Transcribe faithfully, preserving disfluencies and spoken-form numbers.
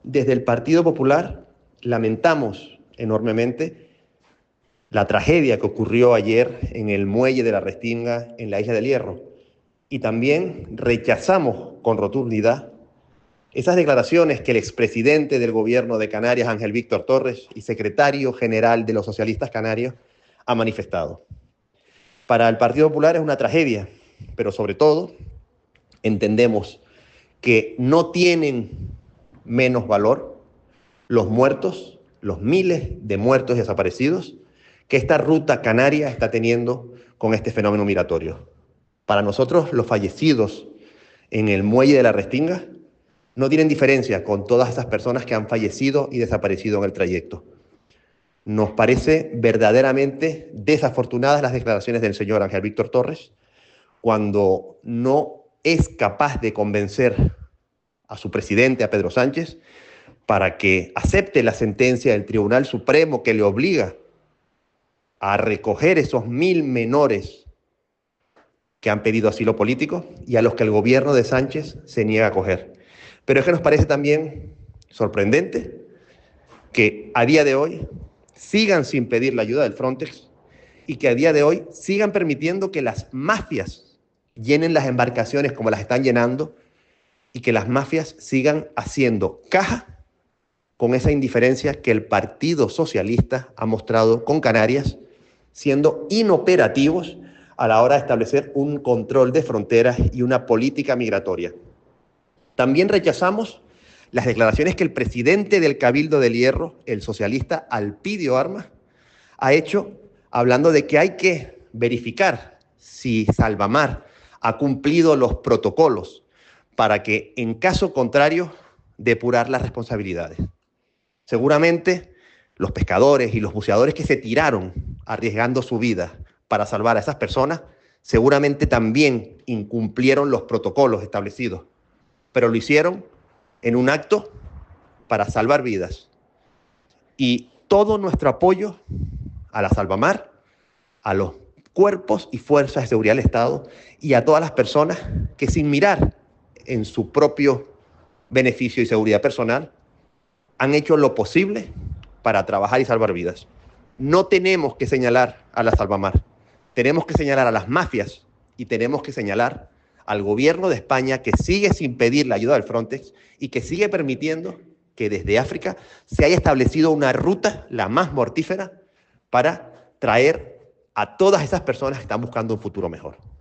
Desde el Partido Popular lamentamos enormemente la tragedia que ocurrió ayer en el muelle de la Restinga, en la Isla del Hierro, y también rechazamos con rotundidad esas declaraciones que el expresidente del gobierno de Canarias, Ángel Víctor Torres, y secretario general de los socialistas canarios, ha manifestado. Para el Partido Popular es una tragedia, pero sobre todo entendemos que no tienen menos valor los muertos, los miles de muertos y desaparecidos que esta ruta canaria está teniendo con este fenómeno migratorio. Para nosotros, los fallecidos en el muelle de la Restinga no tienen diferencia con todas esas personas que han fallecido y desaparecido en el trayecto. Nos parece verdaderamente desafortunadas las declaraciones del señor Ángel Víctor Torres cuando no es capaz de convencer a su presidente, a Pedro Sánchez, para que acepte la sentencia del Tribunal Supremo que le obliga a recoger esos mil menores que han pedido asilo político y a los que el gobierno de Sánchez se niega a acoger. Pero es que nos parece también sorprendente que a día de hoy sigan sin pedir la ayuda del Frontex y que a día de hoy sigan permitiendo que las mafias llenen las embarcaciones como las están llenando y que las mafias sigan haciendo caja con esa indiferencia que el Partido Socialista ha mostrado con Canarias, siendo inoperativos a la hora de establecer un control de fronteras y una política migratoria. También rechazamos las declaraciones que el presidente del Cabildo del Hierro, el socialista Alpidio Armas, ha hecho hablando de que hay que verificar si Salvamar ha cumplido los protocolos para que, en caso contrario, depurar las responsabilidades. Seguramente los pescadores y los buceadores que se tiraron arriesgando su vida para salvar a esas personas, seguramente también incumplieron los protocolos establecidos, pero lo hicieron en un acto para salvar vidas. Y todo nuestro apoyo a la Salvamar, a los cuerpos y fuerzas de seguridad del Estado y a todas las personas que, sin mirar en su propio beneficio y seguridad personal, han hecho lo posible para trabajar y salvar vidas. No tenemos que señalar a la Salvamar, tenemos que señalar a las mafias y tenemos que señalar al gobierno de España, que sigue sin pedir la ayuda del Frontex y que sigue permitiendo que desde África se haya establecido una ruta, la más mortífera, para traer a todas esas personas que están buscando un futuro mejor.